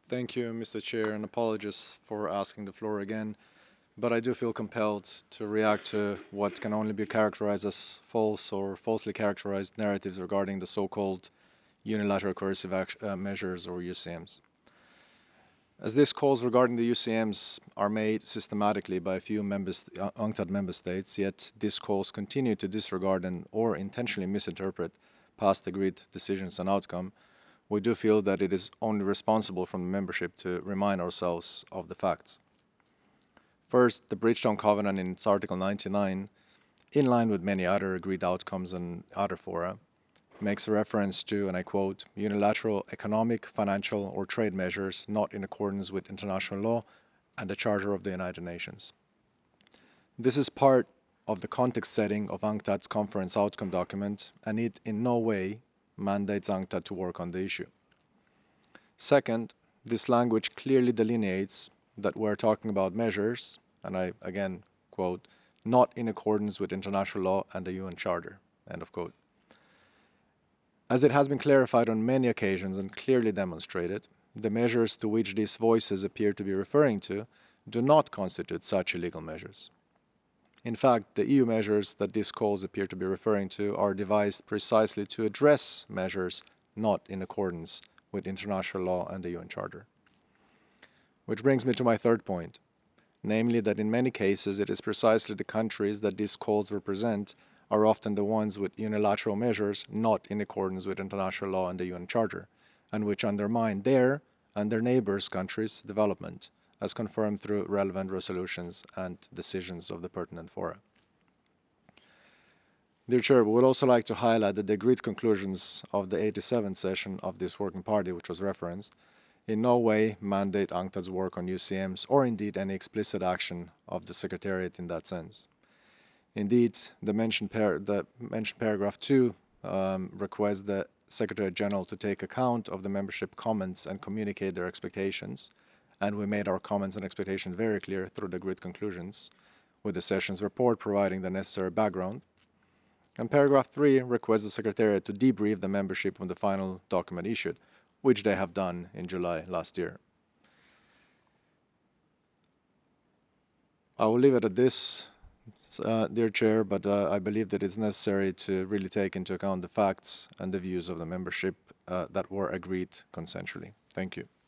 Thank you, Mr. Chair, and apologies for asking the floor again, but I do feel compelled to react to what can only be characterized as false or falsely characterized narratives regarding the so-called unilateral coercive measures or UCMs. As these calls regarding the UCMs are made systematically by a few UNCTAD member states, yet these calls continue to disregard and or intentionally misinterpret past agreed decisions and outcome, we do feel that it is only responsible from the membership to remind ourselves of the facts. First, the Bridgetown Covenant in its Article 99, in line with many other agreed outcomes and other fora, makes a reference to, and I quote, unilateral economic, financial, or trade measures not in accordance with international law and the Charter of the United Nations. This is part of the context setting of UNCTAD's conference outcome document, and it in no way mandates UNCTAD to work on the issue. Second, this language clearly delineates that we're talking about measures, and I again quote, not in accordance with international law and the UN Charter, end of quote. As it has been clarified on many occasions and clearly demonstrated, the measures to which these voices appear to be referring to do not constitute such illegal measures. In fact, the EU measures that these calls appear to be referring to are devised precisely to address measures not in accordance with international law and the UN Charter. Which brings me to my third point, namely that in many cases it is precisely the countries that these calls represent are often the ones with unilateral measures not in accordance with international law and the UN Charter, and which undermine their and their neighbors' countries' development, as confirmed through relevant resolutions and decisions of the pertinent fora. Dear Chair, we would also like to highlight that the agreed conclusions of the 87th session of this working party, which was referenced, in no way mandate UNCTAD's work on UCMs or indeed any explicit action of the Secretariat in that sense. Indeed, the mentioned paragraph 2 requests the Secretary General to take account of the membership comments and communicate their expectations, and we made our comments and expectations very clear through the agreed conclusions, with the session's report providing the necessary background. And paragraph 3 requests the Secretariat to debrief the membership on the final document issued, which they have done in July last year. I will leave it at this, dear Chair, but I believe that it's necessary to really take into account the facts and the views of the membership that were agreed consensually. Thank you.